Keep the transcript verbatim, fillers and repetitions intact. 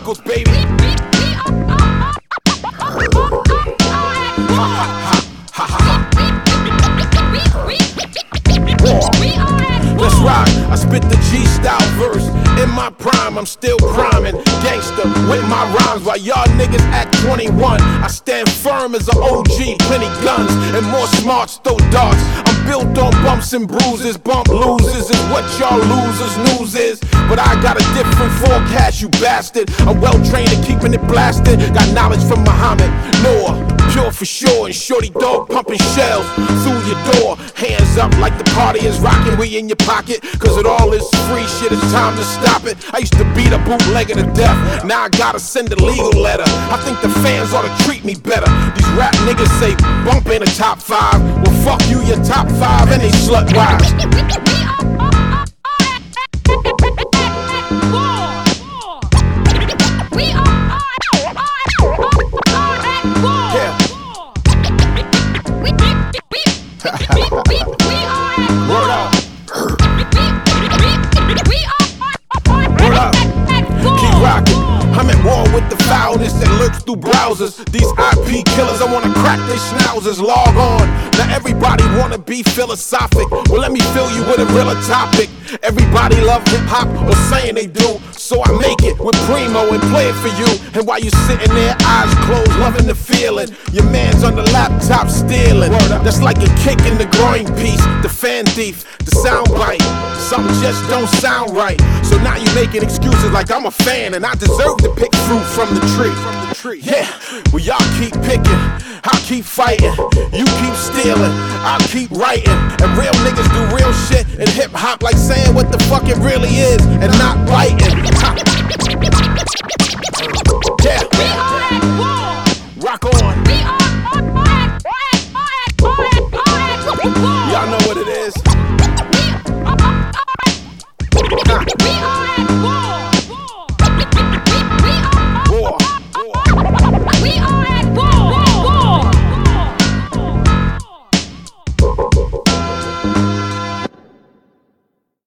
Eagles, baby. Let's rock. I spit the G-style verse. In my prime, I'm still priming. Gangster with my rhymes while y'all niggas act twenty-one. I stand firm as an O G. Plenty guns and more smarts, throw darts. I'm built on bumps and bruises. Bump losers is what y'all losers news is. But I got a different forecast, you bastard. I'm well trained in keeping it blasted. Got knowledge from Muhammad Noah. Pure for sure, and shorty dog pumping shells through your door. Hands up like the party is rocking, we in your pocket. Cause it all is free shit, it's time to stop it. I used to beat a bootlegger to death, now I gotta send a legal letter. I think the fans ought to treat me better. These rap niggas say bump ain't a top five. Well fuck you, your top five and they slut wives. Word up. Word up. Keep rocking. I'm at war with the foulness that lurks through browsers. These I P killers, I wanna crack their schnauzers. Log on. Now everybody wanna be philosophic. Well, let me fill you with a realer topic. Everybody love hip hop, or saying they do. So I make it with Primo and play it for you. And while you sitting there, eyes closed, loving the feeling, your man's on the laptop stealing. That's like a kick in the groin piece, the fan thief, the sound bite. Something just don't sound right. So now you making excuses like I'm a fan and I deserve to pick fruit from the tree. Yeah, well y'all keep picking, I'll keep fighting. You keep stealing, I'll keep writing. And real niggas do real shit in hip hop, like saying what the fuck it really is and not biting. Yeah, rock on. Y'all know what it is.